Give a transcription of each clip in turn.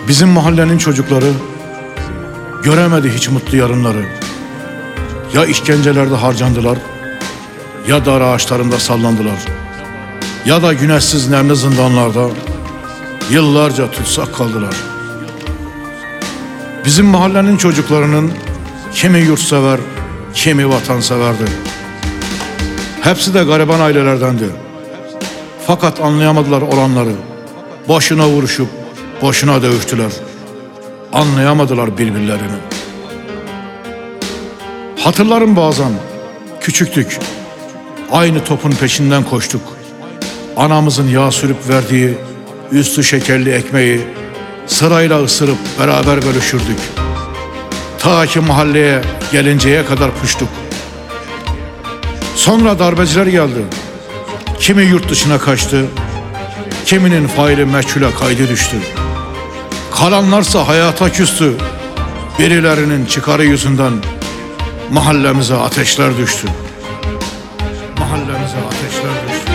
Bizim mahallenin çocukları göremedi hiç mutlu yarınları. Ya işkencelerde harcandılar, ya dar ağaçlarında sallandılar, ya da güneşsiz nemli zindanlarda yıllarca tutsak kaldılar. Bizim mahallenin çocuklarının kimi yurtsever, kimi vatanseverdi. Hepsi de gariban ailelerdendi. Fakat anlayamadılar olanları. Boşuna vuruşup boşuna dövüştüler. Anlayamadılar birbirlerini. Hatırlarım bazen, küçüktük. Aynı topun peşinden koştuk. Anamızın yağ sürüp verdiği üstü şekerli ekmeği sırayla ısırıp beraber bölüşürdük. Ta ki mahalleye gelinceye kadar puştuk. Sonra darbeciler geldi. Kimi yurt dışına kaçtı, kiminin faili meçhule kaydı düştü. Kalanlarsa hayata küstü. Birilerinin çıkarı yüzünden mahallemize ateşler düştü. Mahallemize ateşler düştü.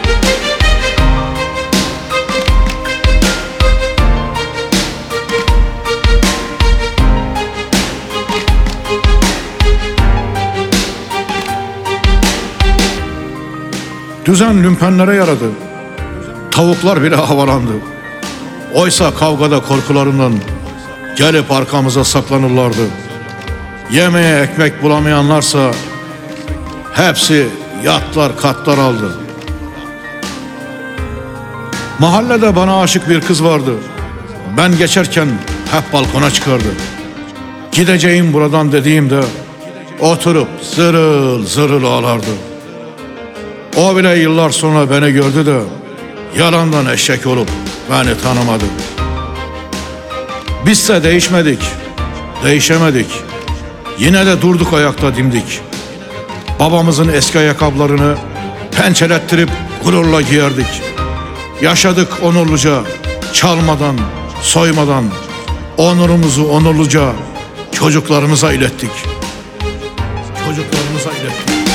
Düzen lümpenlere yaradı. Tavuklar bile havalandı. Oysa kavgada korkularından gelip arkamıza saklanırlardı. Yemeğe ekmek bulamayanlarsa hepsi yatlar katlar aldı. Mahallede bana aşık bir kız vardı. Ben geçerken hep balkona çıkardı. Gideceğim buradan dediğimde oturup zırıl zırıl ağlardı. O bile yıllar sonra beni gördü de yalandan eşek olup beni tanımadı. Bizse değişmedik, değişemedik. Yine de durduk ayakta dimdik. Babamızın eski ayakkabılarını pençelettirip gururla giyerdik. Yaşadık onurluca, çalmadan, soymadan. Onurumuzu onurluca çocuklarımıza ilettik. Çocuklarımıza ilettik.